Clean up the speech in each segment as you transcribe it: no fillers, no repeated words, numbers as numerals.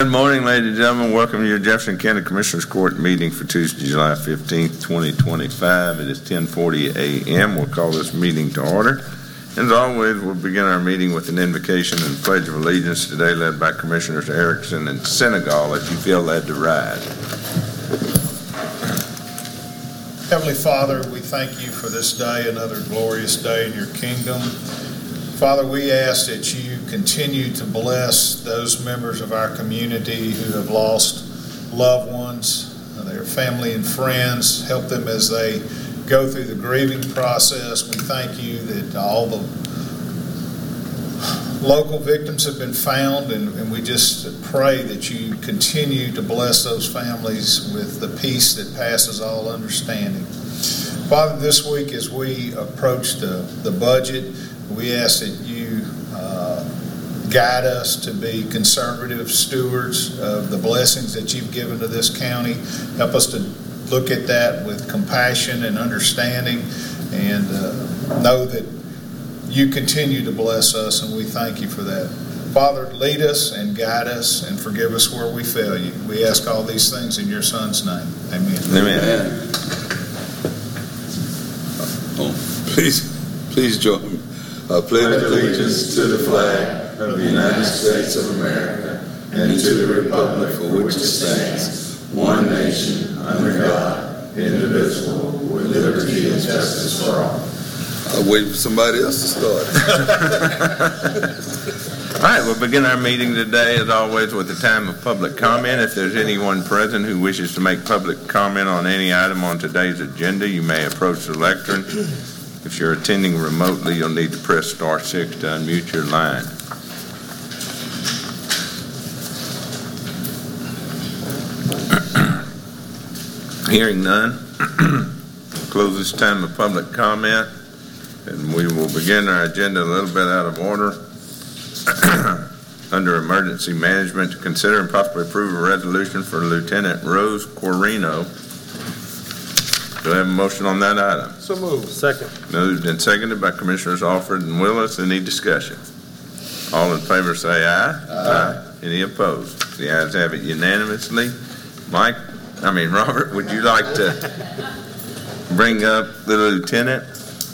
Good morning, ladies and gentlemen. Welcome to your Jefferson County Commissioners Court meeting for Tuesday, July 15th, 2025. It is 10:40 a.m. We'll call this meeting to order. As always, we'll begin our meeting with an invocation and pledge of allegiance, today led by Commissioners Erickson and Senegal. If you feel led to rise. Heavenly Father, we thank you for this day, another glorious day in your kingdom. Father, we ask that you continue to bless those members of our community who have lost loved ones, their family and friends. Help them as they go through the grieving process. We thank you that all the local victims have been found, and we just pray that you continue to bless those families with the peace that passes all understanding. Father, this week as we approach the budget, we ask that you guide us to be conservative stewards of the blessings that you've given to this county. Help us to look at that with compassion and understanding, and know that you continue to bless us, and we thank you for that. Father, lead us and guide us and forgive us where we fail you. We ask all these things in your Son's name. Amen. Amen. Please join me. I pledge allegiance to the flag of the United States of America and to the republic for which it stands, one nation, under God, indivisible, with liberty and justice for all. I'll wait for somebody else to start. All right, we'll begin our meeting today, as always, with a time of public comment. If there's anyone present who wishes to make public comment on any item on today's agenda, you may approach the lectern. If you're attending remotely, you'll need to press star 6 to unmute your line. Hearing none, close this time of public comment, and we will begin our agenda a little bit out of order. Under emergency management, to consider and possibly approve a resolution for Lieutenant Rose Corino. Do I have a motion on that item? So moved. Second. Moved and seconded by Commissioners Alford and Willis. Any discussion? All in favor say aye. Aye. Any opposed? The ayes have it unanimously. Robert, would you like to bring up the lieutenant?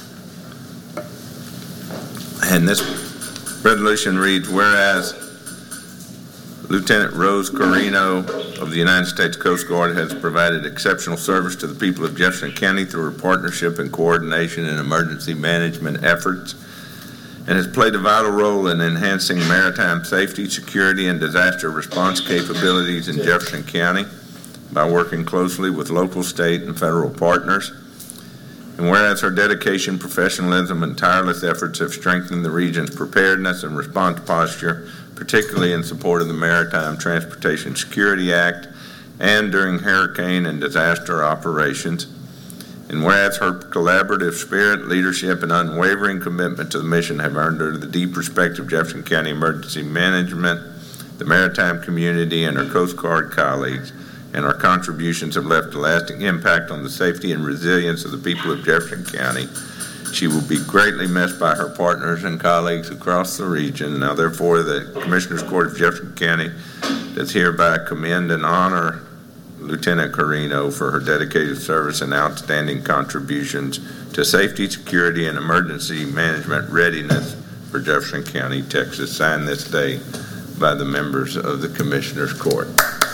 And this resolution reads, whereas Lieutenant Rose Corino of the United States Coast Guard has provided exceptional service to the people of Jefferson County through her partnership and coordination in emergency management efforts, and has played a vital role in enhancing maritime safety, security, and disaster response capabilities in Jefferson County by working closely with local, state, and federal partners. And whereas her dedication, professionalism, and tireless efforts have strengthened the region's preparedness and response posture, particularly in support of the Maritime Transportation Security Act and during hurricane and disaster operations. And whereas her collaborative spirit, leadership, and unwavering commitment to the mission have earned her the deep respect of Jefferson County Emergency Management, the maritime community, and her Coast Guard colleagues, and our contributions have left a lasting impact on the safety and resilience of the people of Jefferson County. She will be greatly missed by her partners and colleagues across the region. Now, therefore, the Commissioners Court of Jefferson County does hereby commend and honor Lieutenant Corino for her dedicated service and outstanding contributions to safety, security, and emergency management readiness for Jefferson County, Texas. Signed this day by the members of the Commissioners Court.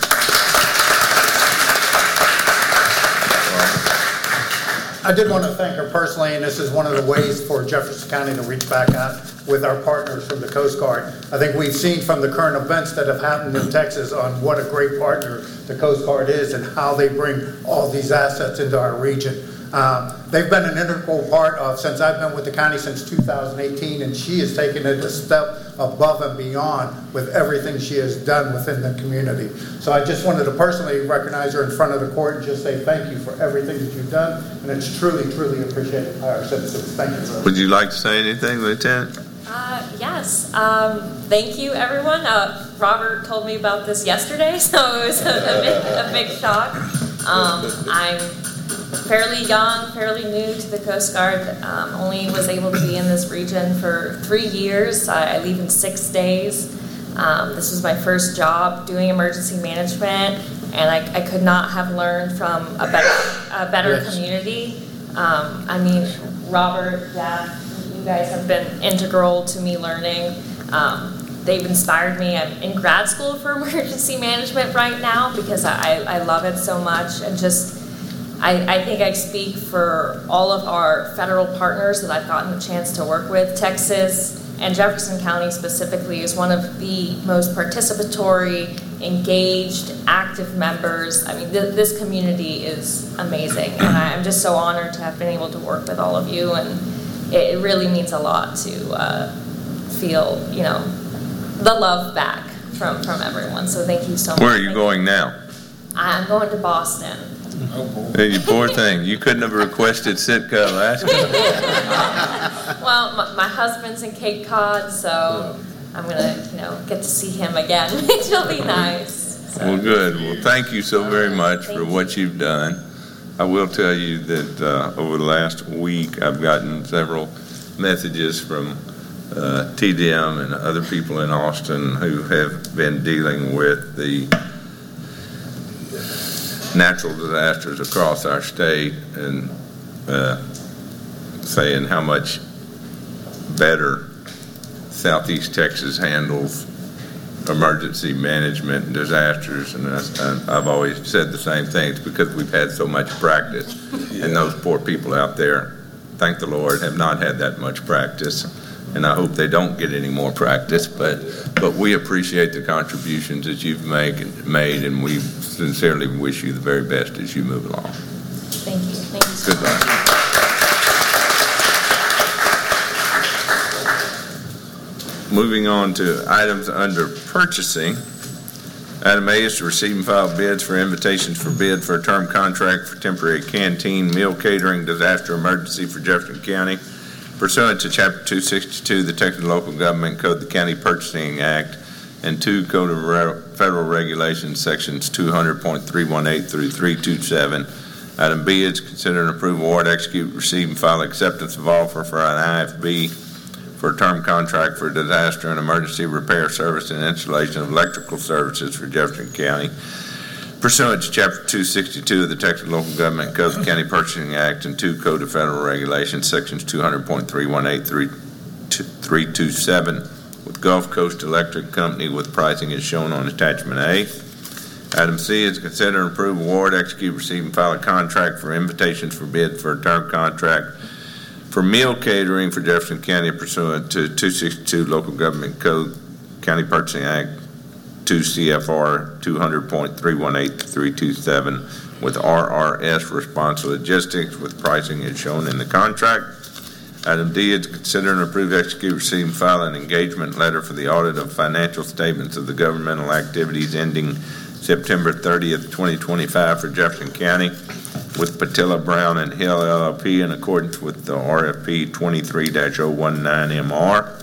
I did want to thank her personally, and this is one of the ways for Jefferson County to reach back out with our partners from the Coast Guard. I think we've seen from the current events that have happened in Texas on what a great partner the Coast Guard is and how they bring all these assets into our region. They've been an integral part of, since I've been with the county since 2018, and she has taken it a step above and beyond with everything she has done within the community. So I just wanted to personally recognize her in front of the court and just say thank you for everything that you've done, and it's truly, truly appreciated by our citizens. Thank you. Would you like to say anything, Lieutenant? Yes. Thank you, everyone. Robert told me about this yesterday, so it was a big shock. I'm fairly young, fairly new to the Coast Guard. Only was able to be in this region for 3 years. I leave in 6 days. This was my first job doing emergency management, and I could not have learned from a better Yes. community. I mean, Robert, Jack, you guys have been integral to me learning. They've inspired me. I'm in grad school for emergency management right now because I love it so much, and just I think I speak for all of our federal partners that I've gotten the chance to work with. Texas and Jefferson County specifically is one of the most participatory, engaged, active members. I mean, this community is amazing, and I'm just so honored to have been able to work with all of you, and it really means a lot to feel, the love back from everyone. So thank you so much. Where are you going now? I'm going to Boston. Oh, boy. Hey, you poor thing. You couldn't have requested Sitka, Alaska. Well, my husband's in Cape Cod, so I'm gonna, get to see him again, which will be nice. So. Well, good. Well, thank you so very much for what you've done. I will tell you that over the last week, I've gotten several messages from TDM and other people in Austin who have been dealing with the natural disasters across our state, and saying how much better Southeast Texas handles emergency management and disasters, and I've always said the same thing. It's because we've had so much practice, and those poor people out there, thank the Lord, have not had that much practice, and I hope they don't get any more practice, but we appreciate the contributions that you've made, and we sincerely wish you the very best as you move along. Thank you. Thank you so Good luck. Moving on to items under purchasing. Item A is to receive and file bids for invitations for bid for a term contract for temporary canteen meal catering disaster emergency for Jefferson County pursuant to Chapter 262 of the Texas Local Government Code, the County Purchasing Act, and 2 Code of Federal Regulations, Sections 200.318 through 327. Item B is consider and approve award, execute, receive, and file acceptance of offer for an IFB for a term contract for disaster and emergency repair service and installation of electrical services for Jefferson County pursuant to Chapter 262 of the Texas Local Government Code, the County Purchasing Act, and 2 Code of Federal Regulations, Sections 200.318 through 327, with Gulf Coast Electric Company with pricing as shown on Attachment A. Item C is consider and approve award, execute, receive, and file a contract for invitations for bid for a term contract for meal catering for Jefferson County pursuant to 262 Local Government Code, County Purchasing Act, 2 CFR 200.318-327 with RRS Response Logistics with pricing as shown in the contract. Item D is to consider and approve, execute, receive, and file an engagement letter for the audit of financial statements of the governmental activities ending September 30th, 2025 for Jefferson County with Patilla Brown and Hill LLP in accordance with the RFP 23-019MR.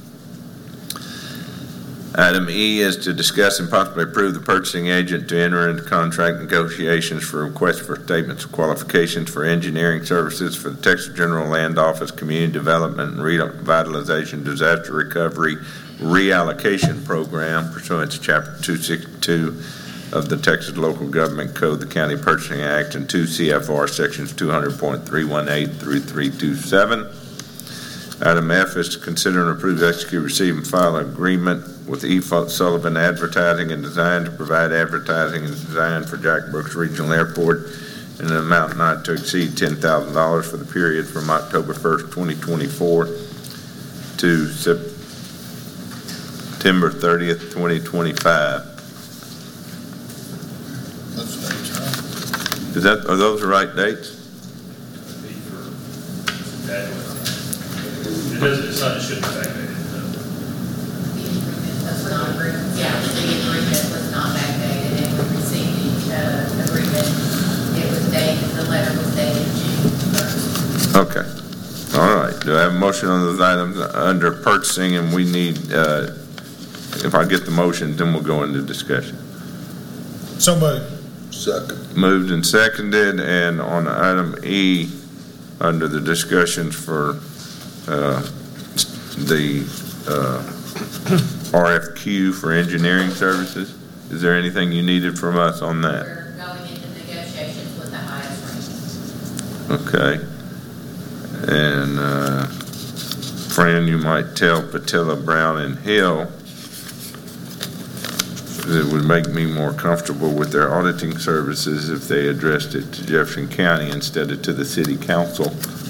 Item E is to discuss and possibly approve the purchasing agent to enter into contract negotiations for requests for statements of qualifications for engineering services for the Texas General Land Office Community Development and Revitalization Disaster Recovery Reallocation Program pursuant to Chapter 262 of the Texas Local Government Code, the County Purchasing Act, and 2 CFR Sections 200.318 through 327. Item F is to consider and approve, execute, receive, and file an agreement with E. Sullivan Advertising and Design to provide advertising and design for Jack Brooks Regional Airport in an amount not to exceed $10,000 for the period from October 1st, 2024 to September 30th, 2025. Are those the right dates? It shouldn't affect it. That's not agreement. Yeah, the agreement was not backdated, and we received the agreement. It was dated, the letter was dated June 1st. Okay. All right. Do I have a motion on those items under purchasing? And we need, if I get the motion, then we'll go into discussion. So moved. Second. Moved and seconded, and on item E, under the discussions for the RFQ for engineering services. Is there anything you needed from us on that? We're going into negotiations with the highest rate. Okay. And, Fran, you might tell Patilla, Brown, and Hill that it would make me more comfortable with their auditing services if they addressed it to Jefferson County instead of to the city council.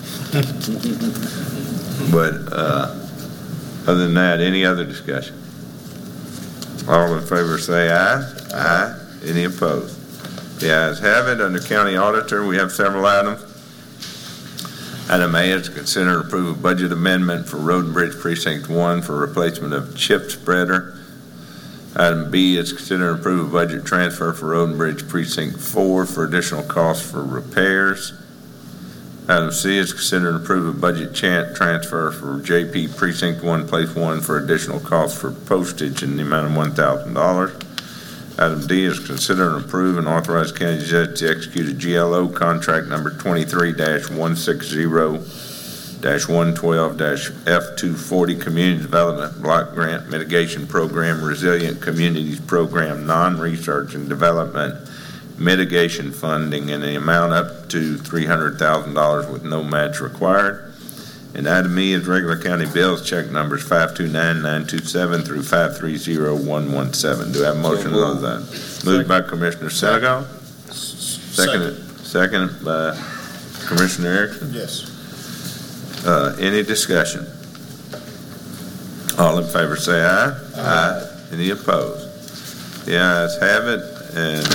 But other than that, any other discussion? All in favor say aye. Aye. Any opposed? The ayes have it. Under county auditor, we have several items. Item A is to consider and approve a budget amendment for Road and Bridge Precinct 1 for replacement of chip spreader. Item B is to consider and approve a budget transfer for Road and Bridge Precinct 4 for additional costs for repairs. Item C is to consider and approve a budget transfer for JP Precinct 1, Place 1 for additional costs for postage in the amount of $1,000. Item D is to consider and approve and authorize county judge to execute a GLO contract number 23-160-112-F240 Community Development Block Grant Mitigation Program Resilient Communities Program Non-Research and Development Mitigation Funding in the amount up to $300,000 with no match required. And item E is regular county bills, check numbers 529-927 through 530-117. Do I have a motion on those items? Moved by Commissioner Senegal. Seconded by Commissioner Erickson. Yes. Any discussion? All in favor say aye. Aye. Any opposed? The ayes have it. And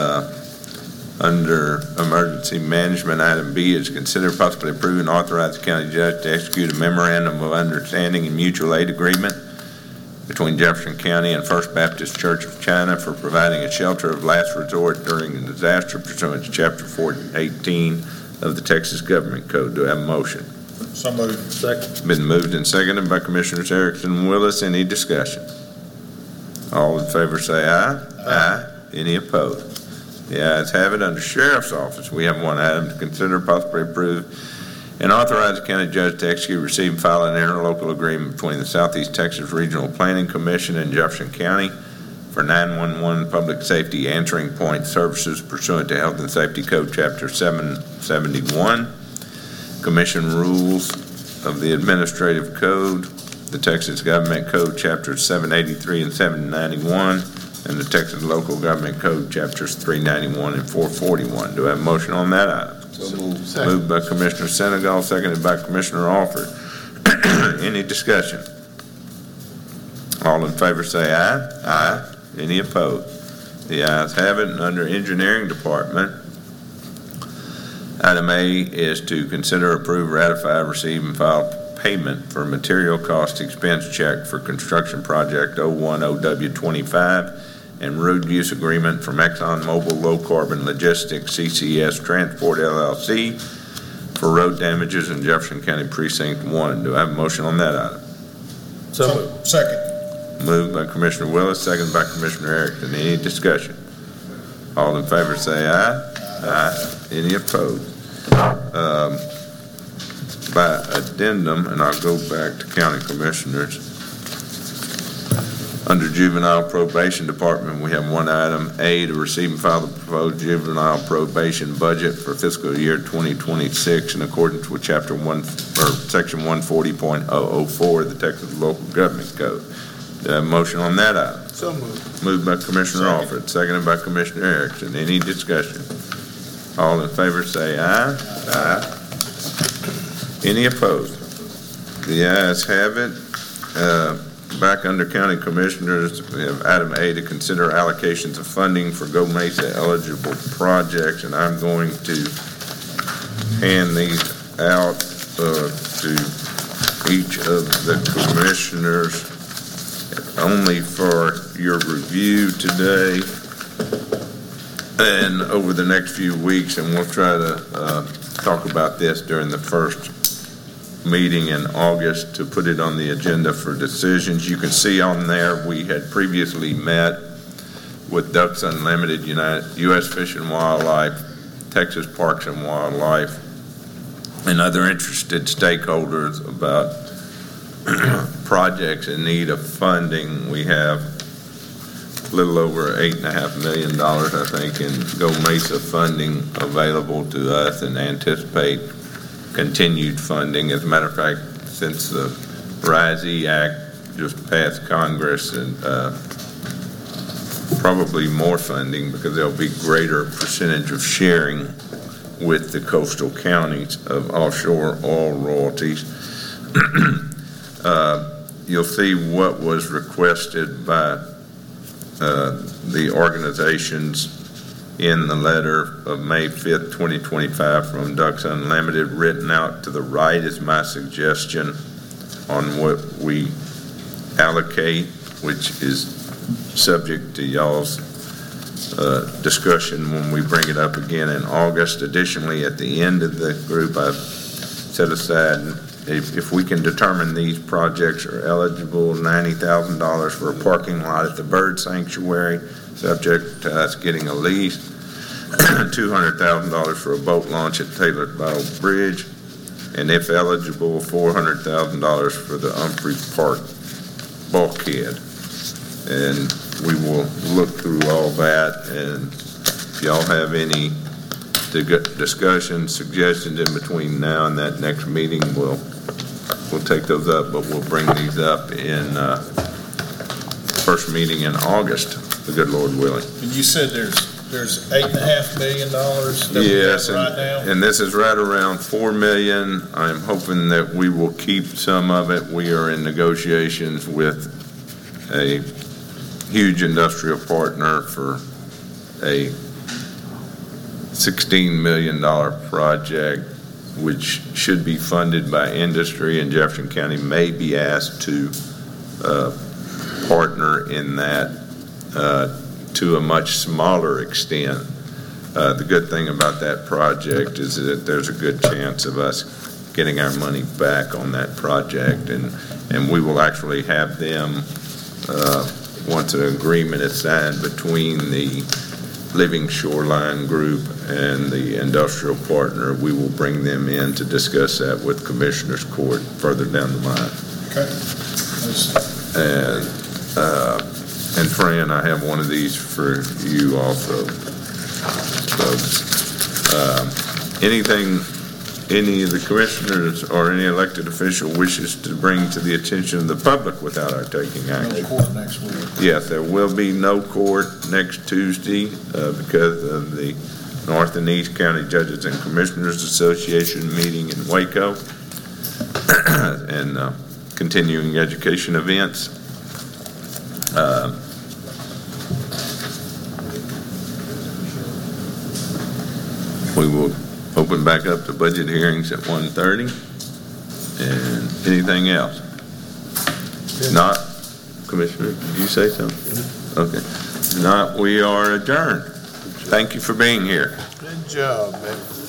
under emergency management, item B is consider possibly approving and authorize the county judge to execute a memorandum of understanding and mutual aid agreement between Jefferson County and First Baptist Church of China for providing a shelter of last resort during a disaster pursuant to Chapter 418 of the Texas Government Code. Do I have a motion? So moved. Second. Been moved and seconded by Commissioners Erickson and Willis. Any discussion? All in favor say aye. Aye. Any opposed? The ayes have it. Under Sheriff's Office, we have one item to consider, possibly approve, and authorize the county judge to execute, receive, and file an interlocal agreement between the Southeast Texas Regional Planning Commission and Jefferson County for 911 public safety answering point services pursuant to Health and Safety Code Chapter 771, Commission rules of the Administrative Code, the Texas Government Code Chapters 783 and 791, and the Texas Local Government Code Chapters 391 and 441. Do I have a motion on that item? So moved. Moved by Commissioner Senegal, seconded by Commissioner Alford. Any discussion? All in favor say aye. Aye. Any opposed? The ayes have it. And under Engineering Department, item A is to consider, approve, ratify, receive, and file payment for material cost expense check for construction project 01OW25 and road use agreement from ExxonMobil Low Carbon Logistics CCS Transport LLC for road damages in Jefferson County Precinct 1. Do I have a motion on that item? So second. Moved by Commissioner Willis, seconded by Commissioner Erickson. Any discussion? All in favor say aye. Aye. Any opposed? By addendum, and I'll go back to county commissioners. Under Juvenile Probation Department, we have one item, A, to receive and file the proposed juvenile probation budget for fiscal year 2026 in accordance with Chapter 1 or Section 140.004 of the Texas Local Government Code. Do I have a motion on that item? So moved. Moved by Commissioner Alford, seconded by Commissioner Erickson. Any discussion? All in favor say aye. Aye. Any opposed? The ayes have it. Back under County Commissioners, we have item A to consider allocations of funding for Go Mesa eligible projects, and I'm going to hand these out to each of the commissioners only for your review today and over the next few weeks, and we'll try to talk about this during the first meeting in August to put it on the agenda for decisions. You can see on there we had previously met with Ducks Unlimited, U.S. Fish and Wildlife, Texas Parks and Wildlife, and other interested stakeholders about projects in need of funding. We have a little over $8.5 million, I think, in Go Mesa funding available to us, and anticipate continued funding. As a matter of fact, since the RISE Act just passed Congress, and probably more funding, because there'll be greater percentage of sharing with the coastal counties of offshore oil royalties. You'll see what was requested by the organizations in the letter of May 5th, 2025 from Ducks Unlimited. Written out to the right is my suggestion on what we allocate, which is subject to y'all's discussion when we bring it up again in August. Additionally, at the end of the group, I've set aside, if we can determine these projects are eligible, $90,000 for a parking lot at the bird sanctuary, subject to us getting a lease, $200,000 for a boat launch at Taylor Bow Bridge, and if eligible, $400,000 for the Humphrey Park bulkhead. And we will look through all that, and if y'all have any discussions, suggestions in between now and that next meeting, we'll take those up, but we'll bring these up in first meeting in August, the good Lord willing. And you said there's $8.5 million that we have right now? And this is right around $4 million. I'm hoping that we will keep some of it. We are in negotiations with a huge industrial partner for a $16 million project, which should be funded by industry, and Jefferson County may be asked to partner in that to a much smaller extent. The good thing about that project is that there's a good chance of us getting our money back on that project, and we will actually have them, once an agreement is signed between the Living Shoreline Group and the industrial partner, we will bring them in to discuss that with Commissioners Court further down the line. Okay. And Fran, I have one of these for you also. So, anything any of the commissioners or any elected official wishes to bring to the attention of the public without our taking action? No court next week. Yes, there will be no court next Tuesday because of the North and East County Judges and Commissioners Association meeting in Waco and continuing education events. We will open back up the budget hearings at 1:30. And anything else? Not, Commissioner, did you say something? Okay. If not, we are adjourned. Thank you for being here. Good job, man.